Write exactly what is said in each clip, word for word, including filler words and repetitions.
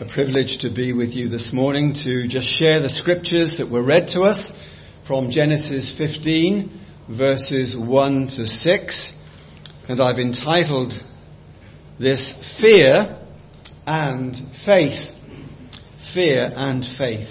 a privilege to be with you this morning to just share the scriptures that were read to us from Genesis fifteen, verses one to six. And I've entitled this Fear and Faith. Fear and Faith.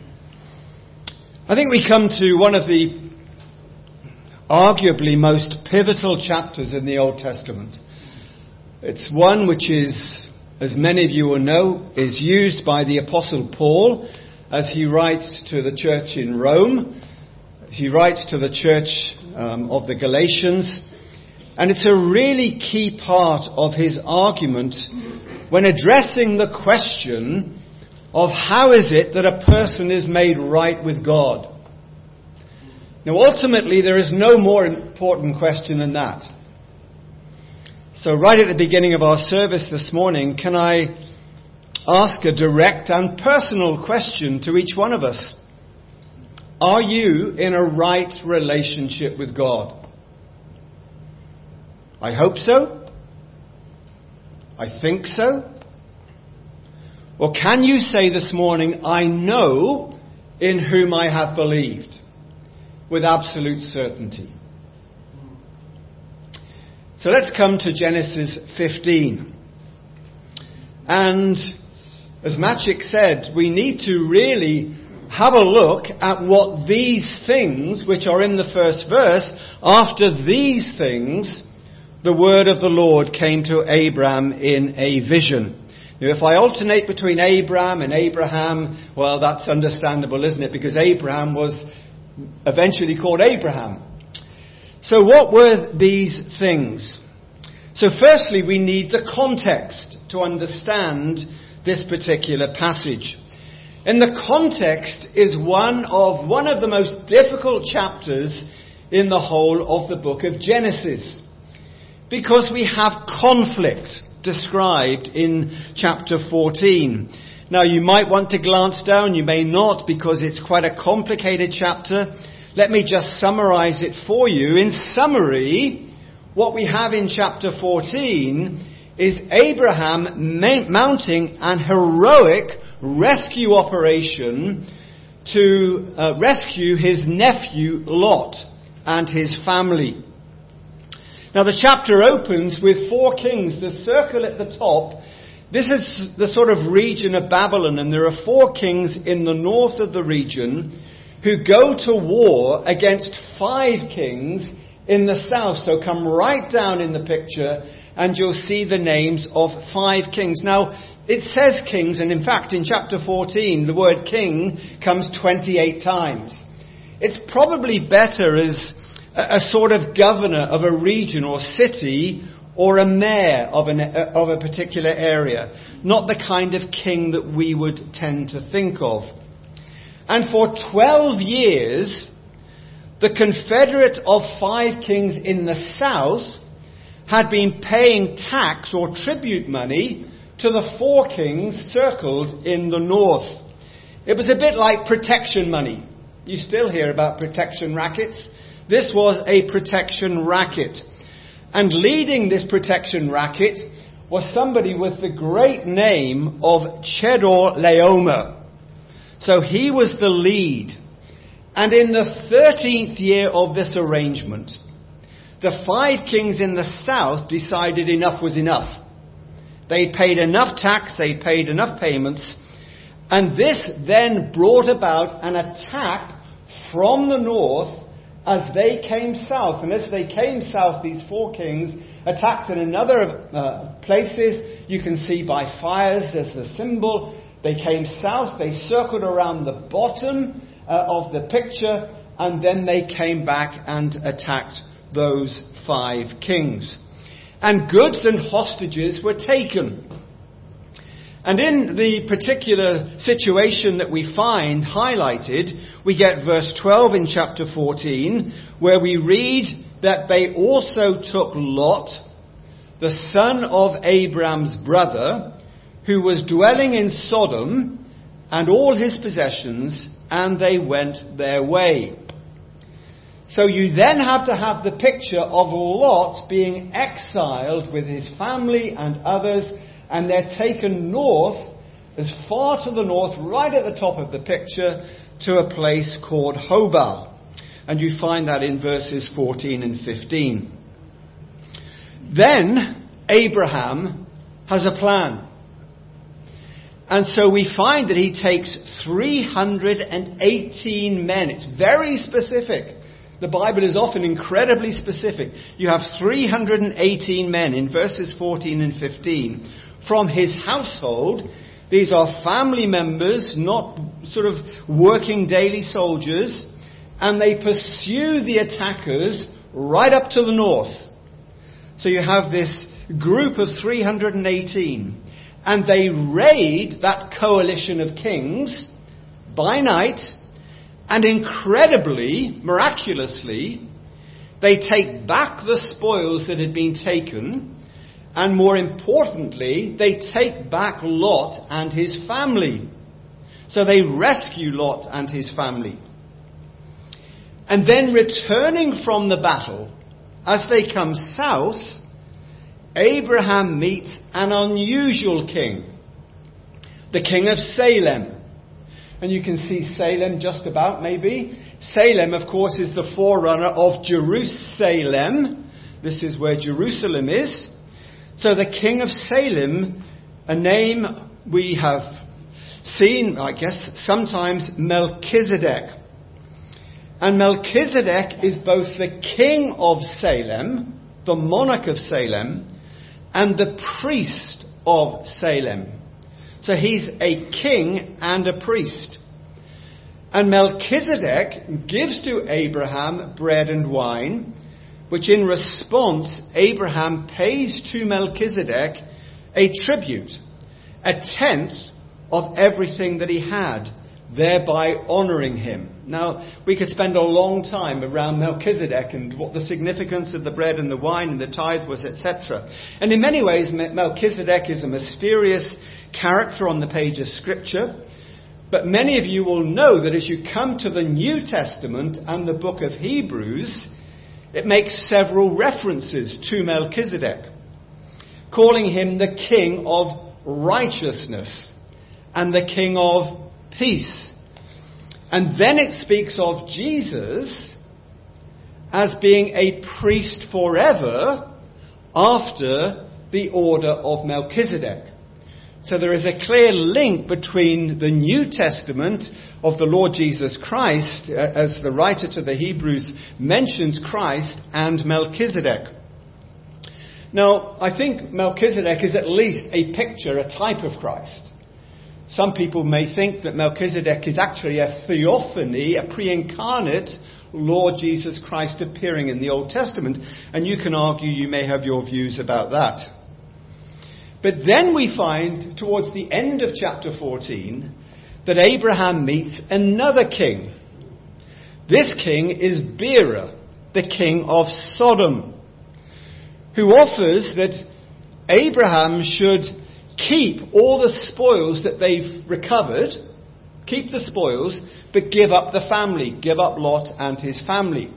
I think we come to one of the arguably most pivotal chapters in the Old Testament. It's one which is, as many of you will know, is used by the Apostle Paul as he writes to the church in Rome, as he writes to the church um, of the Galatians. And it's a really key part of his argument when addressing the question of how is it that a person is made right with God. Now, ultimately, there is no more important question than that. So right at the beginning of our service this morning, can I ask a direct and personal question to each one of us? Are you in a right relationship with God? I hope so. I think so. Or can you say this morning, I know in whom I have believed, with absolute certainty? So let's come to Genesis fifteen. And as Maciek said, we need to really have a look at what these things, which are in the first verse, after these things, the word of the Lord came to Abram in a vision. Now, if I alternate between Abram and Abraham, well, that's understandable, isn't it? Because Abraham was eventually called Abraham. So what were these things? So firstly, we need the context to understand this particular passage. And the context is one of one of the most difficult chapters in the whole of the book of Genesis. Because we have conflict described in chapter fourteen. Now, you might want to glance down, you may not, because it's quite a complicated chapter. Let me just summarize it for you. In summary, what we have in chapter fourteen is Abraham mounting an heroic rescue operation to uh, rescue his nephew Lot and his family. Now, the chapter opens with four kings. The circle at the top, this is the sort of region of Babylon, and there are four kings in the north of the region who go to war against five kings in the south. So come right down in the picture and you'll see the names of five kings. Now, it says kings, and in fact in chapter fourteen the word king comes twenty-eight times. It's probably better as a, a sort of governor of a region or city or a mayor of, an, of a particular area, not the kind of king that we would tend to think of. And for twelve years, the confederate of five kings in the south had been paying tax or tribute money to the four kings circled in the north. It was a bit like protection money. You still hear about protection rackets. This was a protection racket. And leading this protection racket was somebody with the great name of Chedorlaomer. So he was the lead. And in the thirteenth year of this arrangement, the five kings in the south decided enough was enough. They paid enough tax, they paid enough payments, and this then brought about an attack from the north as they came south. And as they came south, these four kings attacked in another uh, places. You can see by fires as the symbol. They came south, they circled around the bottom uh, of the picture, and then they came back and attacked those five kings. And goods and hostages were taken. And in the particular situation that we find highlighted, we get verse twelve in chapter fourteen, where we read that they also took Lot, the son of Abram's brother, who was dwelling in Sodom, and all his possessions, and they went their way. So you then have to have the picture of Lot being exiled with his family and others, and they're taken north as far to the north, right at the top of the picture, to a place called Hobah. And you find that in verses fourteen and fifteen. Then Abraham has a plan. And so we find that he takes three hundred eighteen men. It's very specific. The Bible is often incredibly specific. You have three hundred eighteen men in verses fourteen and fifteen from his household. These are family members, not sort of working daily soldiers. And they pursue the attackers right up to the north. So you have this group of three hundred eighteen. And they raid that coalition of kings by night. And incredibly, miraculously, they take back the spoils that had been taken. And more importantly, they take back Lot and his family. So they rescue Lot and his family. And then returning from the battle, as they come south, Abraham meets an unusual king, the king of Salem. And you can see Salem just about, maybe. Salem, of course, is the forerunner of Jerusalem. This is where Jerusalem is. So the king of Salem, a name we have seen, I guess, sometimes Melchizedek. And Melchizedek is both the king of Salem, the monarch of Salem, and the priest of Salem. So he's a king and a priest. And Melchizedek gives to Abraham bread and wine, which in response Abraham pays to Melchizedek a tribute, a tenth of everything that he had, thereby honouring him. Now, we could spend a long time around Melchizedek and what the significance of the bread and the wine and the tithe was, et cetera. And in many ways, Melchizedek is a mysterious character on the page of Scripture. But many of you will know that as you come to the New Testament and the book of Hebrews, it makes several references to Melchizedek, calling him the king of righteousness and the king of peace. And then it speaks of Jesus as being a priest forever after the order of Melchizedek. So there is a clear link between the New Testament of the Lord Jesus Christ, uh, as the writer to the Hebrews mentions Christ, and Melchizedek. Now, I think Melchizedek is at least a picture, a type of Christ. Some people may think that Melchizedek is actually a theophany, a pre-incarnate Lord Jesus Christ appearing in the Old Testament. And you can argue, you may have your views about that. But then we find, towards the end of chapter fourteen, that Abraham meets another king. This king is Bera, the king of Sodom, who offers that Abraham should keep all the spoils that they've recovered, keep the spoils, but give up the family, give up Lot and his family.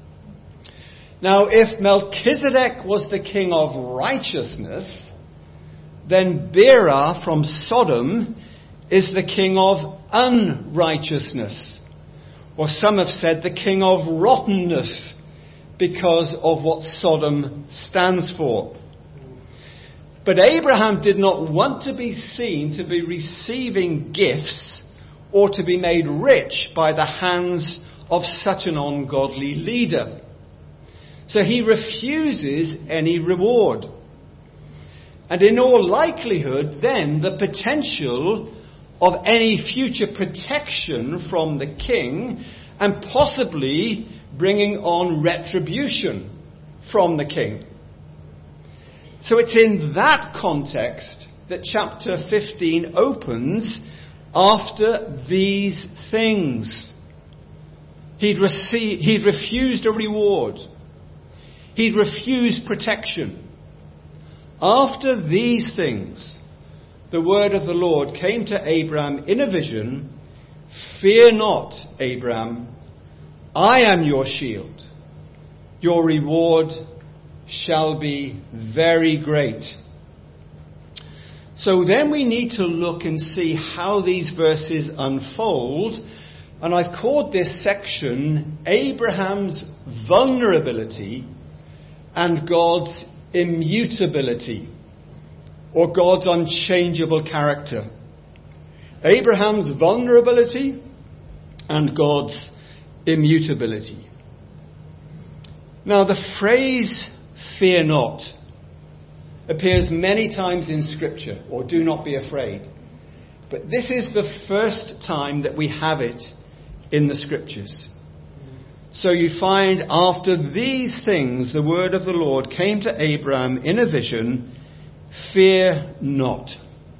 Now, if Melchizedek was the king of righteousness, then Bera from Sodom is the king of unrighteousness. Or some have said the king of rottenness, because of what Sodom stands for. But Abraham did not want to be seen to be receiving gifts or to be made rich by the hands of such an ungodly leader. So he refuses any reward. And in all likelihood, then, the potential of any future protection from the king and possibly bringing on retribution from the king. So it's in that context that chapter fifteen opens after these things. He'd, received, he'd refused a reward. He'd refused protection. After these things, the word of the Lord came to Abraham in a vision. Fear not, Abraham. I am your shield. Your reward shall be very great. So then we need to look and see how these verses unfold. And I've called this section Abraham's vulnerability and God's immutability, or God's unchangeable character. Abraham's vulnerability and God's immutability. Now, the phrase "fear not" appears many times in Scripture, or "do not be afraid." But this is the first time that we have it in the Scriptures. So you find, after these things, the word of the Lord came to Abraham in a vision, "Fear not."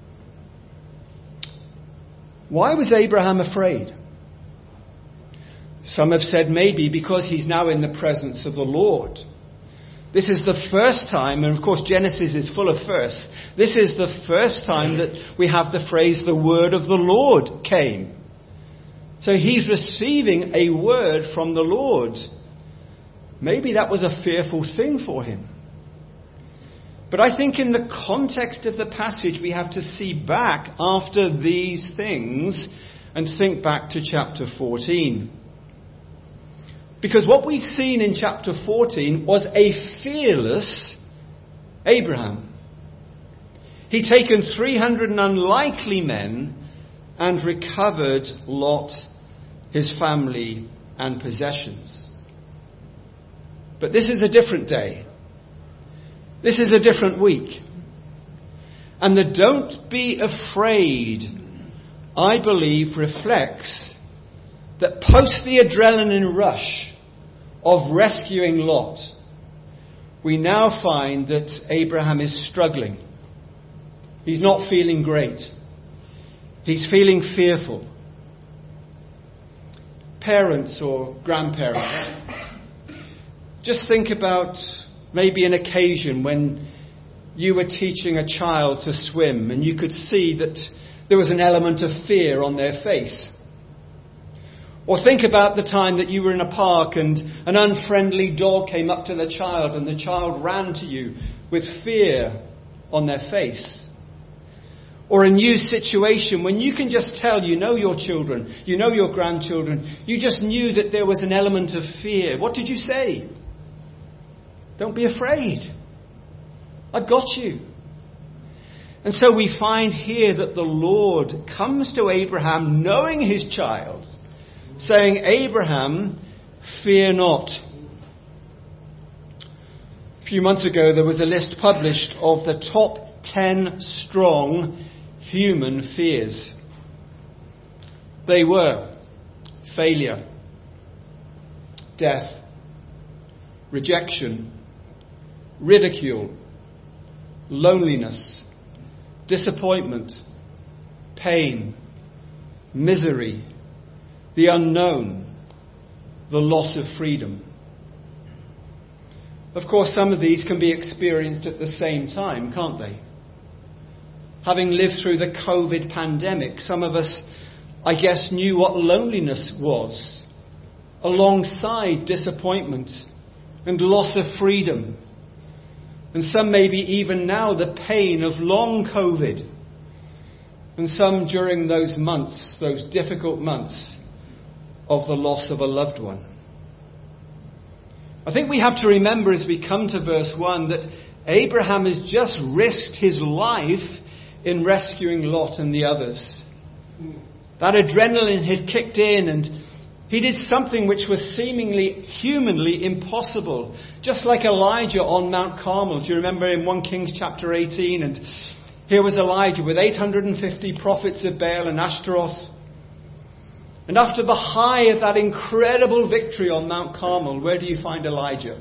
Why was Abraham afraid? Some have said maybe because he's now in the presence of the Lord. This is the first time, and of course Genesis is full of firsts, this is the first time that we have the phrase, "the word of the Lord came." So he's receiving a word from the Lord. Maybe that was a fearful thing for him. But I think in the context of the passage, we have to see back after these things and think back to chapter fourteen. Because what we've seen in chapter fourteen was a fearless Abraham. He'd taken three hundred unlikely men and recovered Lot, his family and possessions. But this is a different day. This is a different week. And the "don't be afraid," I believe, reflects that post the adrenaline rush of rescuing Lot, we now find that Abraham is struggling. He's not feeling great. He's feeling fearful. Parents or grandparents, just think about maybe an occasion when you were teaching a child to swim and you could see that there was an element of fear on their face. Or think about the time that you were in a park and an unfriendly dog came up to the child and the child ran to you with fear on their face. Or a new situation when you can just tell, you know your children, you know your grandchildren, you just knew that there was an element of fear. What did you say? Don't be afraid. I've got you. And so we find here that the Lord comes to Abraham knowing his child, saying, "Abraham, fear not." A few months ago there was a list published of the top ten strong human fears. They were failure, death, rejection, ridicule, loneliness, disappointment, pain, misery, the unknown, the loss of freedom. Of course, some of these can be experienced at the same time, can't they? Having lived through the COVID pandemic, some of us, I guess, knew what loneliness was, alongside disappointment and loss of freedom. And some maybe even now the pain of long COVID. And some during those months, those difficult months, of the loss of a loved one. I think we have to remember as we come to verse one that Abraham has just risked his life in rescuing Lot and the others. That adrenaline had kicked in and he did something which was seemingly humanly impossible. Just like Elijah on Mount Carmel. Do you remember in First Kings chapter eighteen? And here was Elijah with eight hundred fifty prophets of Baal and Ashtaroth. And after the high of that incredible victory on Mount Carmel, where do you find Elijah?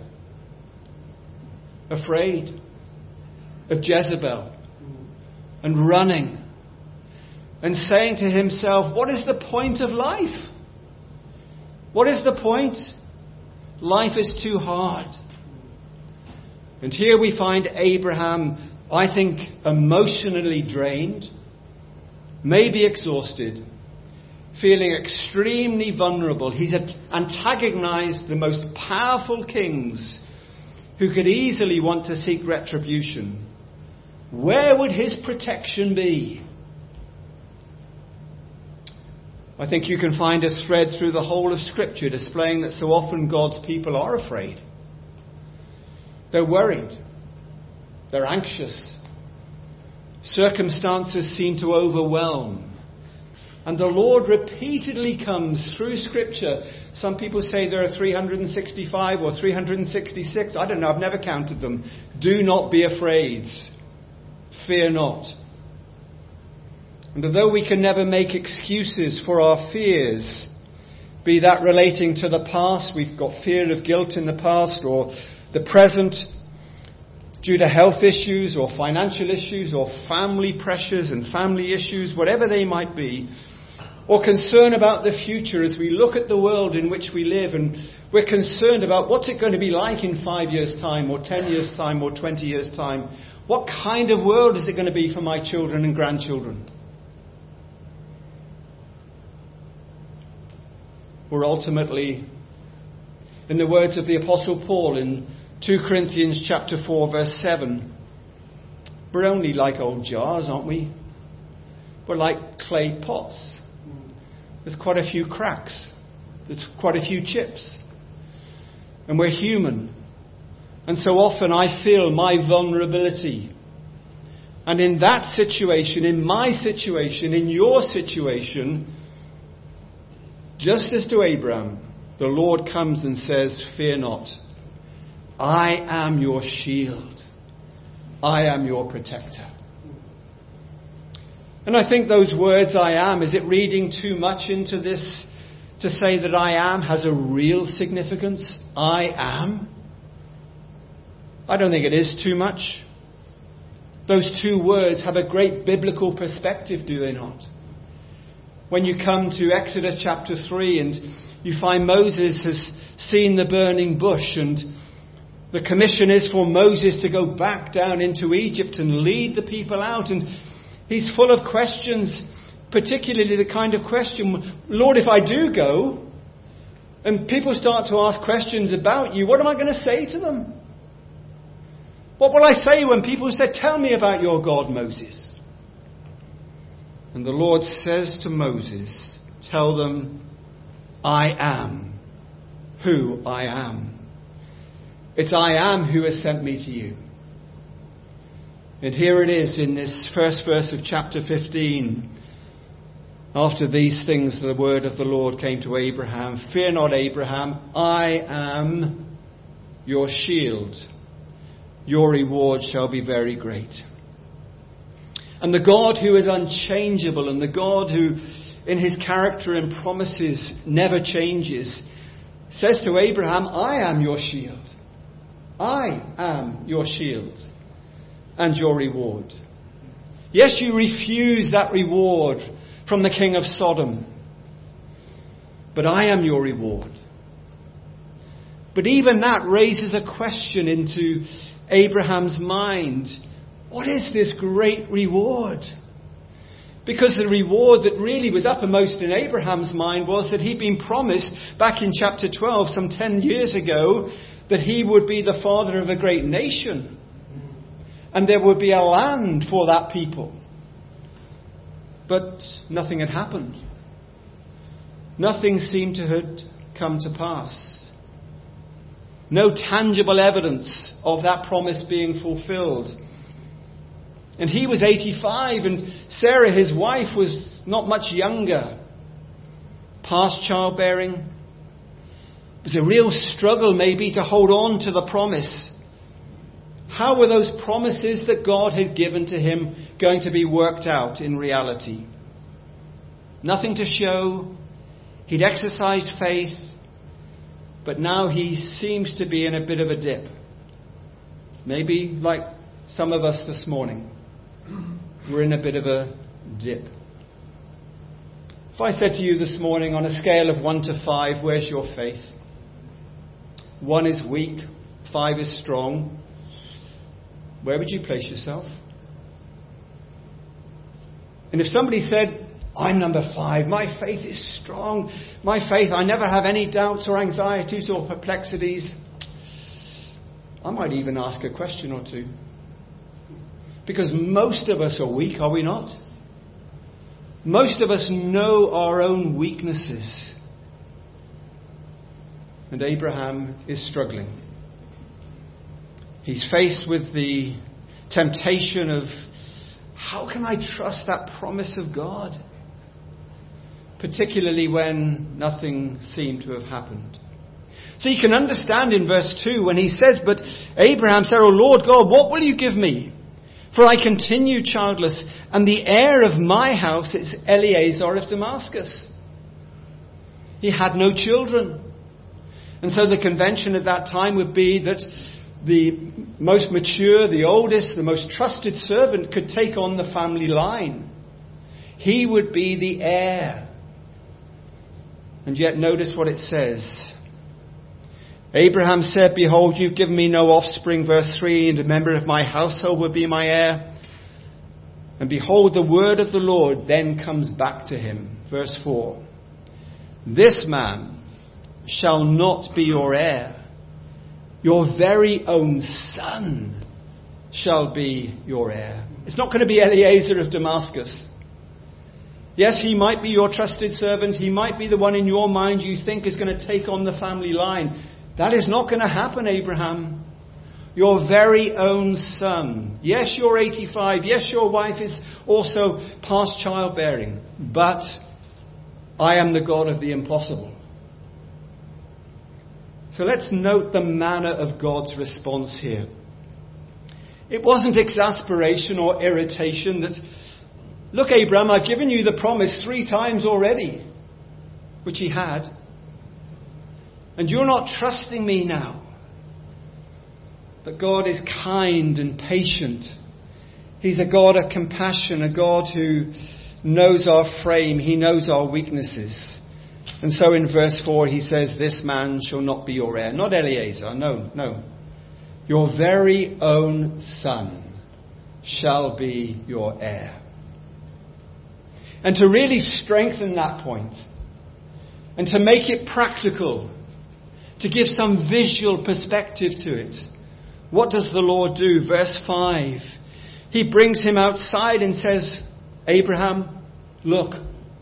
Afraid of Jezebel and running and saying to himself, what is the point of life? What is the point? Life is too hard. And here we find Abraham, I think, emotionally drained, maybe exhausted, feeling extremely vulnerable. He's antagonized the most powerful kings who could easily want to seek retribution. where would his protection be? I think you can find a thread through the whole of Scripture displaying that so often God's people are afraid. They're worried. They're anxious. Circumstances seem to overwhelm. And the Lord repeatedly comes through Scripture. Some people say there are three hundred sixty-five or three hundred sixty-six. I don't know. I've never counted them. Do not be afraid. Fear not. And although we can never make excuses for our fears, be that relating to the past, we've got fear of guilt in the past, or the present due to health issues or financial issues or family pressures and family issues, whatever they might be, or concern about the future as we look at the world in which we live and we're concerned about what's it going to be like in five years' time or ten years' time or twenty years' time. What kind of world is it going to be for my children and grandchildren? We're ultimately, in the words of the Apostle Paul in two Corinthians chapter four verse seven, we're only like old jars, aren't we? We're like clay pots. There's quite a few cracks. There's quite a few chips. And we're human. And so often I feel my vulnerability. And in that situation, in my situation, in your situation, just as to Abraham, the Lord comes and says, fear not. I am your shield. I am your protector. And I think those words, I am, is it reading too much into this to say that I am has a real significance? I am? I don't think it is too much. Those two words have a great biblical perspective, do they not? When you come to Exodus chapter three and you find Moses has seen the burning bush, and the commission is for Moses to go back down into Egypt and lead the people out, and he's full of questions, particularly the kind of question, Lord, if I do go, and people start to ask questions about you, what am I going to say to them? What will I say when people say, tell me about your God, Moses? And the Lord says to Moses, tell them, I am who I am. It's I am who has sent me to you. And here it is in this first verse of chapter fifteen. After these things, the word of the Lord came to Abraham. Fear not, Abraham, I am your shield. Your reward shall be very great. And the God who is unchangeable, and the God who in his character and promises never changes, says to Abraham, I am your shield. I am your shield and your reward. Yes, you refuse that reward from the king of Sodom, but I am your reward. But even that raises a question into Abraham's mind. What is this great reward? Because the reward that really was uppermost in Abraham's mind was that he'd been promised back in chapter twelve, some ten years ago, that he would be the father of a great nation. And there would be a land for that people. But nothing had happened. Nothing seemed to have come to pass. No tangible evidence of that promise being fulfilled. And he was eighty-five, and Sarah, his wife, was not much younger. Past childbearing. It was a real struggle maybe to hold on to the promise. How were those promises that God had given to him going to be worked out in reality? Nothing to show. He'd exercised faith, but now he seems to be in a bit of a dip. Maybe like some of us this morning. We're in a bit of a dip. If I said to you this morning, on a scale of one to five, where's your faith? One is weak, five is strong. Where would you place yourself? And if somebody said, I'm number five, my faith is strong, my faith, I never have any doubts or anxieties or perplexities, I might even ask a question or two. Because most of us are weak, are we not? Most of us know our own weaknesses. And Abraham is struggling. He's faced with the temptation of, how can I trust that promise of God? Particularly when nothing seemed to have happened. So you can understand in verse two when he says, but Abraham said, O Lord God, what will you give me? For I continue childless, and the heir of my house is Eliezer of Damascus. He had no children. And so the convention at that time would be that the most mature, the oldest, the most trusted servant could take on the family line. He would be the heir. And yet notice what it says. Abraham said, behold, you've given me no offspring, verse three, and a member of my household will be my heir. And behold, the word of the Lord then comes back to him. Verse four. This man shall not be your heir. Your very own son shall be your heir. It's not going to be Eliezer of Damascus. Yes, he might be your trusted servant. He might be the one in your mind you think is going to take on the family line. That is not going to happen, Abraham. Your very own son. Yes, you're eighty-five. Yes, your wife is also past childbearing. But I am the God of the impossible. So let's note the manner of God's response here. It wasn't exasperation or irritation that, look, Abraham, I've given you the promise three times already, which he had. And you're not trusting me now. But God is kind and patient. He's a God of compassion, a God who knows our frame. He knows our weaknesses. And so in verse four he says, this man shall not be your heir. Not Eliezer, no, no. Your very own son shall be your heir. And to really strengthen that point, and to make it practical, to give some visual perspective to it, what does the Lord do? Verse five. He brings him outside and says, Abraham, look.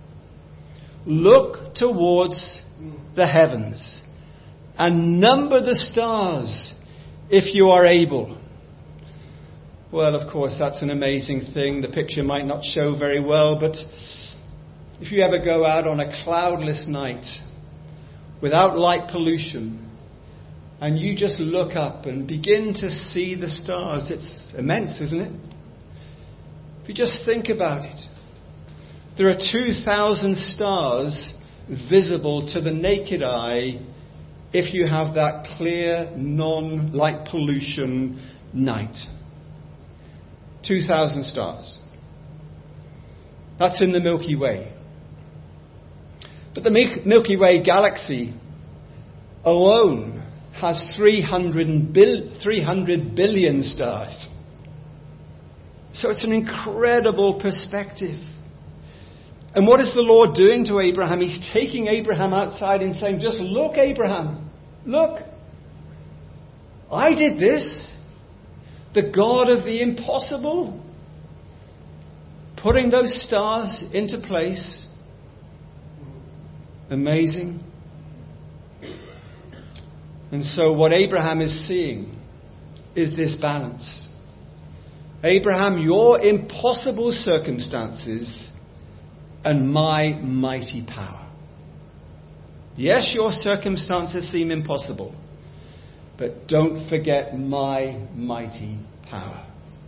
Look towards the heavens and number the stars if you are able. Well, of course, that's an amazing thing. The picture might not show very well, but if you ever go out on a cloudless night without light pollution and you just look up and begin to see the stars, it's immense, isn't it? If you just think about it. There are two thousand stars visible to the naked eye if you have that clear, non-light pollution night. two thousand stars. That's in the Milky Way. But the Milky Way galaxy alone has three hundred billion stars. So it's an incredible perspective. And what is the Lord doing to Abraham? He's taking Abraham outside and saying, just look, Abraham, look. I did this. The God of the impossible. Putting those stars into place. Amazing. And so what Abraham is seeing is this balance. Abraham, your impossible circumstances and my mighty power. Yes, your circumstances seem impossible, but don't forget my mighty power.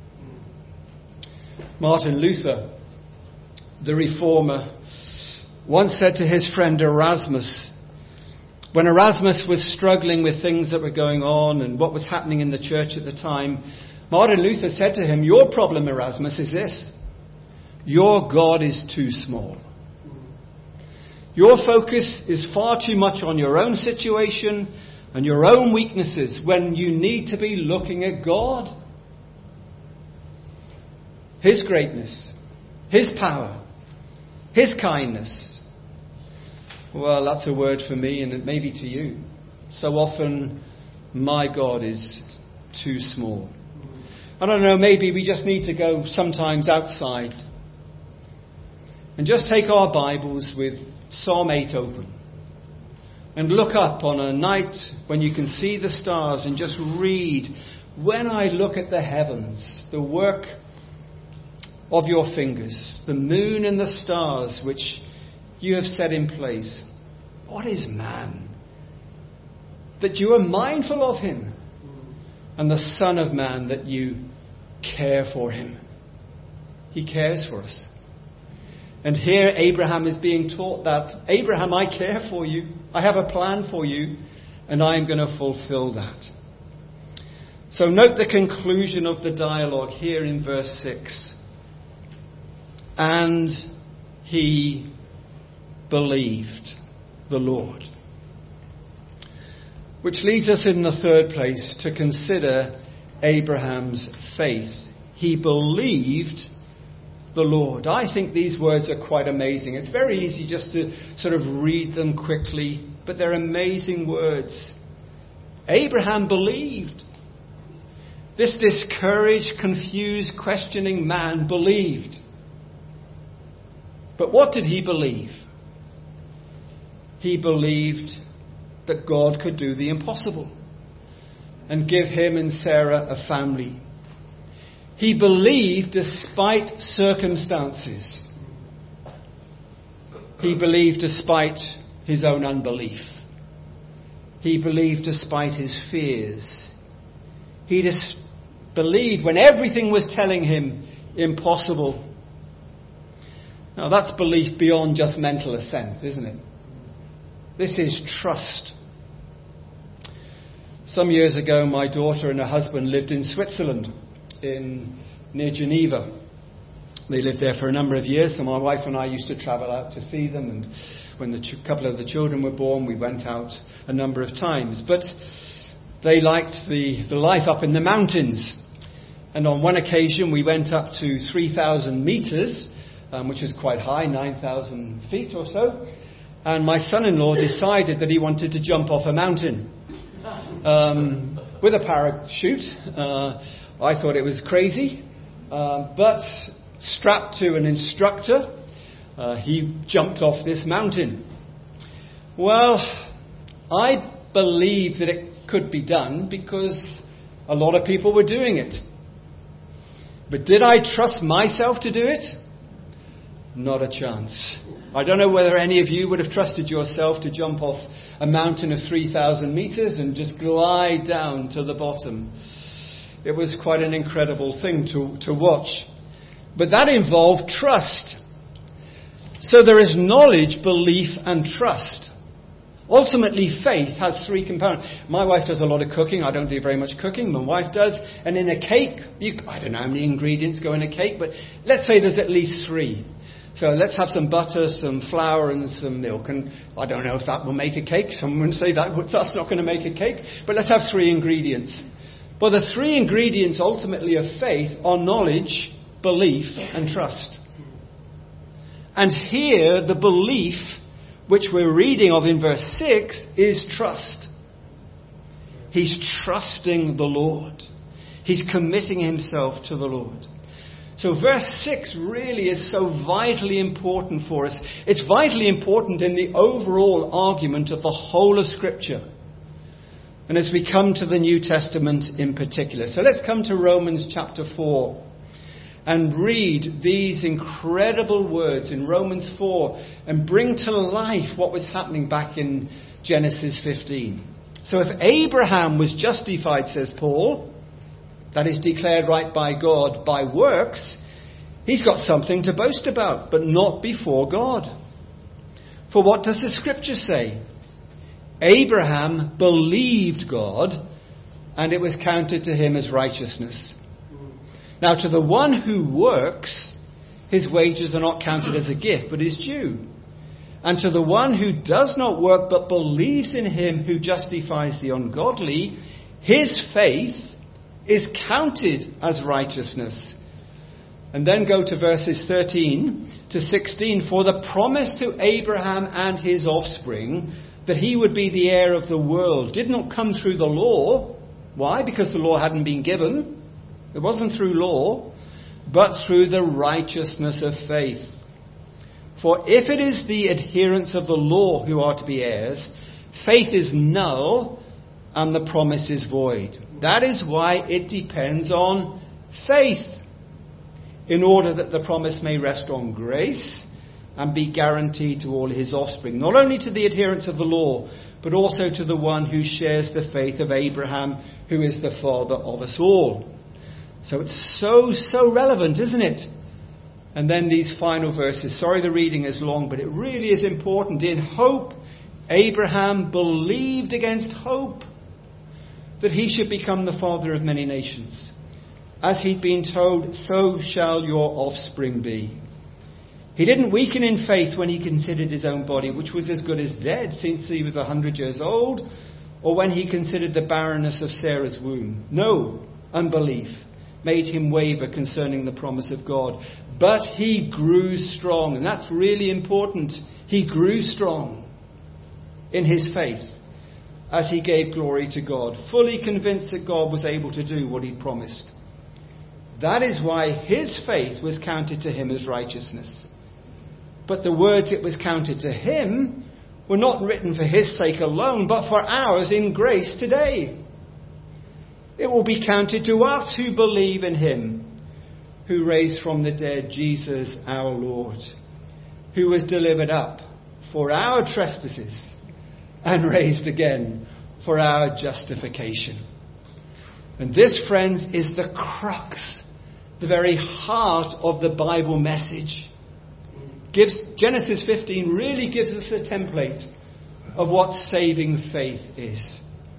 Martin Luther, the reformer, once said to his friend Erasmus, when Erasmus was struggling with things that were going on and what was happening in the church at the time, Martin Luther said to him, your problem, Erasmus, is this. Your God is too small. Your focus is far too much on your own situation and your own weaknesses when you need to be looking at God. His greatness, His power, His kindness. Well, that's a word for me and it may be to you. So often, my God is too small. I don't know, maybe we just need to go sometimes outside and just take our Bibles with Psalm eight open and look up on a night when you can see the stars and just read, when I look at the heavens, the work of your fingers, the moon and the stars which you have set in place. What is man that you are mindful of him, and the Son of Man that you care for him? He cares for us. And here Abraham is being taught that, Abraham, I care for you. I have a plan for you, and I am going to fulfill that. So note the conclusion of the dialogue here in verse six. And he believed the Lord. Which leads us in the third place to consider Abraham's faith. He believed the Lord. I think these words are quite amazing. It's very easy just to sort of read them quickly, but they're amazing words. Abraham believed. This discouraged, confused, questioning man believed. But what did he believe? He believed that God could do the impossible and give him and Sarah a family. He believed despite circumstances. He believed despite his own unbelief. He believed despite his fears. He dis- believed when everything was telling him impossible. Now that's belief beyond just mental assent, isn't it? This is trust. Some years ago, my daughter and her husband lived in Switzerland, in near Geneva. They lived there for a number of years, so my wife and I used to travel out to see them, and when the ch- couple of the children were born, we went out a number of times. But they liked the, the life up in the mountains. And on one occasion, we went up to three thousand metres, um, which is quite high, nine thousand feet or so. And my son-in-law decided that he wanted to jump off a mountain um, with a parachute. Uh, I thought it was crazy, uh, but strapped to an instructor, uh, he jumped off this mountain. Well, I believed that it could be done because a lot of people were doing it. But did I trust myself to do it? Not a chance. I don't know whether any of you would have trusted yourself to jump off a mountain of three thousand metres and just glide down to the bottom. It was quite an incredible thing to, to watch. But that involved trust. So there is knowledge, belief and trust. Ultimately, faith has three components. My wife does a lot of cooking. I don't do very much cooking. My wife does. And in a cake, you, I don't know how many ingredients go in a cake, but let's say there's at least three. So let's have some butter, some flour and some milk. And I don't know if that will make a cake. Someone would say that that's not going to make a cake. But let's have three ingredients. Well, the three ingredients ultimately of faith are knowledge, belief and trust. And here the belief, which we're reading of in verse six, is trust. He's trusting the Lord. He's committing himself to the Lord. So verse six really is so vitally important for us. It's vitally important in the overall argument of the whole of Scripture. And as we come to the New Testament in particular. So let's come to Romans chapter four and read these incredible words in Romans four and bring to life what was happening back in Genesis fifteen. So if Abraham was justified, says Paul, that is declared right by God by works, he's got something to boast about, but not before God. For what does the Scripture say? Abraham believed God, and it was counted to him as righteousness. Now to the one who works, his wages are not counted as a gift, but is due. And to the one who does not work, but believes in him who justifies the ungodly, his faith is counted as righteousness. And then go to verses thirteen to sixteen. For the promise to Abraham and his offspring that he would be the heir of the world did not come through the law. Why? Because the law hadn't been given. It wasn't through law, but through the righteousness of faith. For if it is the adherents of the law who are to be heirs, faith is null and the promise is void. That is why it depends on faith, in order that the promise may rest on grace and be guaranteed to all his offspring, not only to the adherents of the law, but also to the one who shares the faith of Abraham, who is the father of us all. So it's so, so relevant, isn't it? And then these final verses. Sorry the reading is long, but it really is important. In hope, Abraham believed against hope that he should become the father of many nations. As he'd been told, so shall your offspring be. He didn't weaken in faith when he considered his own body, which was as good as dead since he was a hundred years old, or when he considered the barrenness of Sarah's womb. No, unbelief made him waver concerning the promise of God. But he grew strong, and that's really important. He grew strong in his faith as he gave glory to God, fully convinced that God was able to do what he'd promised. That is why his faith was counted to him as righteousness. But the words it was counted to him were not written for his sake alone, but for ours in grace today. It will be counted to us who believe in him, who raised from the dead Jesus our Lord, who was delivered up for our trespasses and raised again for our justification. And this, friends, is the crux, the very heart of the Bible message. Gives, Genesis fifteen really gives us a template of what saving faith is.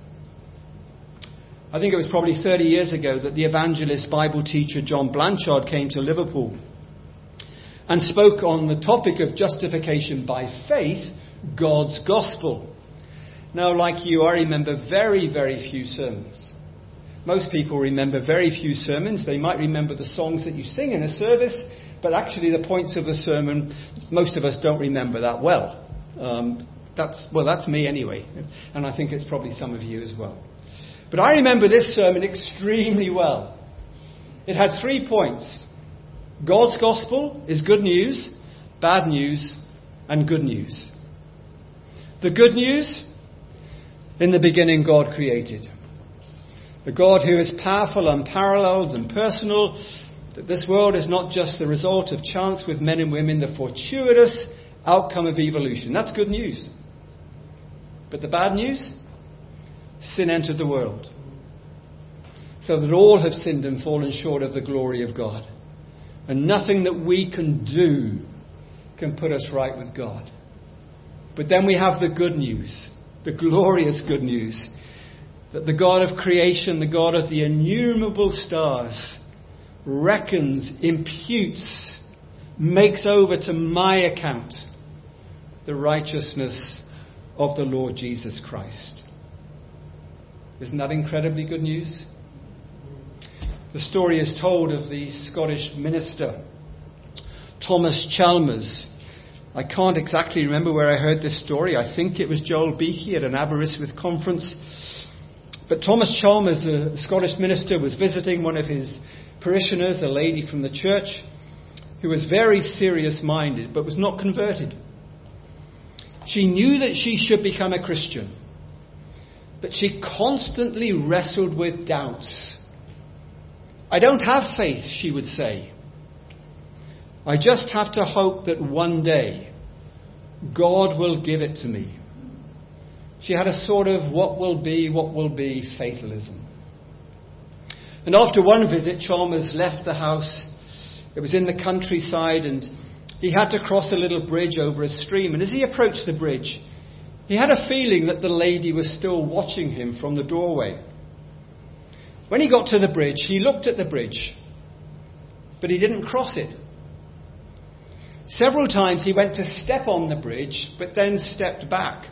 I think it was probably thirty years ago that the evangelist Bible teacher John Blanchard came to Liverpool and spoke on the topic of justification by faith, God's gospel. Now, like you, I remember very, very few sermons. Most people remember very few sermons. They might remember the songs that you sing in a service, but actually the points of the sermon, most of us don't remember that well. Um, that's well, that's me anyway, and I think it's probably some of you as well. But I remember this sermon extremely well. It had three points. God's gospel is good news, bad news, and good news. The good news, in the beginning God created. The God who is powerful, unparalleled, and personal, that this world is not just the result of chance with men and women, the fortuitous outcome of evolution. That's good news. But the bad news? Sin entered the world, so that all have sinned and fallen short of the glory of God. And nothing that we can do can put us right with God. But then we have the good news, the glorious good news, that the God of creation, the God of the innumerable stars, reckons, imputes, makes over to my account the righteousness of the Lord Jesus Christ. Isn't that incredibly good news? The story is told of the Scottish minister, Thomas Chalmers. I can't exactly remember where I heard this story. I think it was Joel Beakey at an Aberystwyth conference. But Thomas Chalmers, a Scottish minister, was visiting one of his parishioners, a lady from the church, who was very serious-minded but was not converted. She knew that she should become a Christian, but she constantly wrestled with doubts. I don't have faith, she would say. I just have to hope that one day God will give it to me. She had a sort of what will be, what will be fatalism. And after one visit, Chalmers left the house. It was in the countryside, and he had to cross a little bridge over a stream. And as he approached the bridge, he had a feeling that the lady was still watching him from the doorway. When he got to the bridge, he looked at the bridge, but he didn't cross it. Several times he went to step on the bridge, but then stepped back.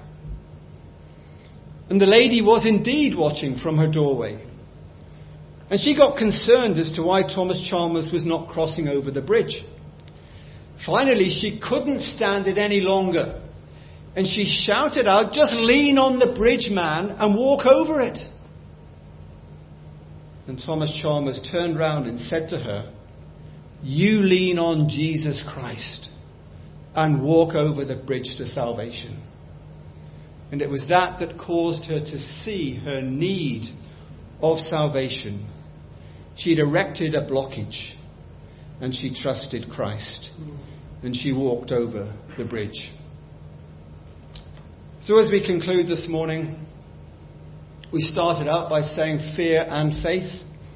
And the lady was indeed watching from her doorway. And she got concerned as to why Thomas Chalmers was not crossing over the bridge. Finally, she couldn't stand it any longer. And she shouted out, "Just lean on the bridge, man, and walk over it." And Thomas Chalmers turned round and said to her, "You lean on Jesus Christ and walk over the bridge to salvation." And it was that that caused her to see her need of salvation. She'd erected a blockage and she trusted Christ and she walked over the bridge. So as we conclude this morning, we started out by saying fear and faith.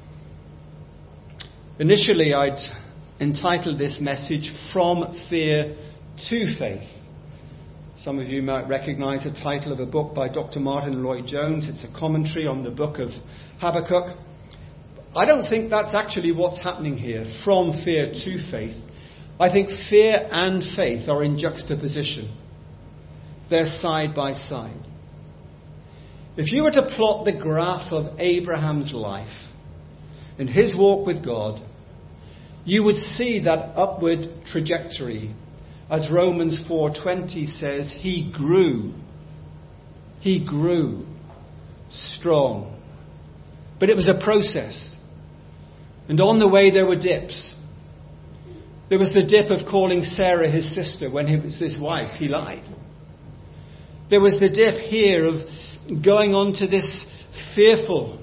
Initially, I'd entitled this message From Fear to Faith. Some of you might recognize the title of a book by Doctor Martin Lloyd-Jones. It's a commentary on the book of Habakkuk. I don't think that's actually what's happening here, from fear to faith. I think fear and faith are in juxtaposition. They're side by side. If you were to plot the graph of Abraham's life and his walk with God, you would see that upward trajectory. As Romans four twenty says, he grew. He grew strong. But it was a process. And on the way there were dips. There was the dip of calling Sarah his sister when he was his wife. He lied. There was the dip here of going on to this fearful.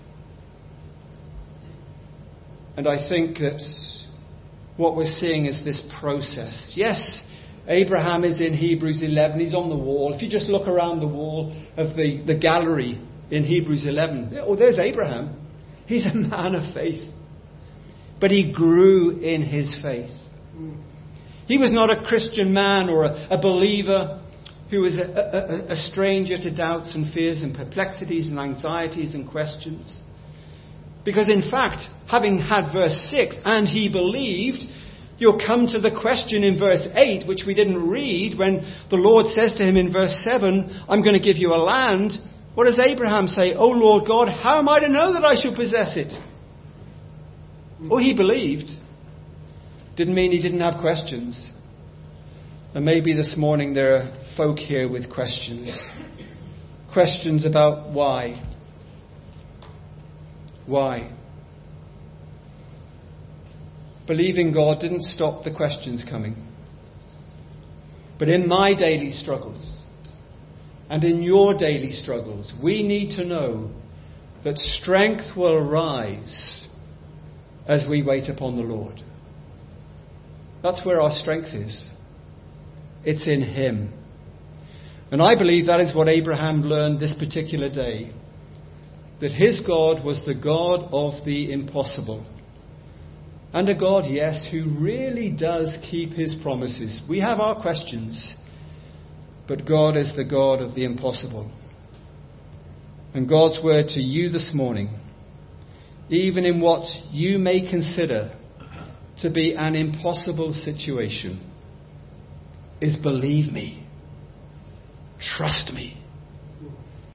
And I think that what we're seeing is this process. Yes, Abraham is in Hebrews eleven. He's on the wall. If you just look around the wall of the, the gallery in Hebrews eleven, oh, there's Abraham. He's a man of faith. But he grew in his faith. He was not a Christian man or a, a believer who was a, a, a stranger to doubts and fears and perplexities and anxieties and questions. Because in fact, having had verse six, and he believed, you'll come to the question in verse eight, which we didn't read, when the Lord says to him in verse seven, I'm going to give you a land. What does Abraham say? Oh Lord God, how am I to know that I shall possess it? Oh, he believed. Didn't mean he didn't have questions. And maybe this morning there are folk here with questions. Questions about why. Why? Believing God didn't stop the questions coming. But in my daily struggles, and in your daily struggles, we need to know that strength will rise as we wait upon the Lord. That's where our strength is. It's in Him. And I believe that is what Abraham learned this particular day. That his God was the God of the impossible. And a God, yes, who really does keep His promises. We have our questions, but God is the God of the impossible. And God's word to you this morning, even in what you may consider to be an impossible situation, is believe me, trust me.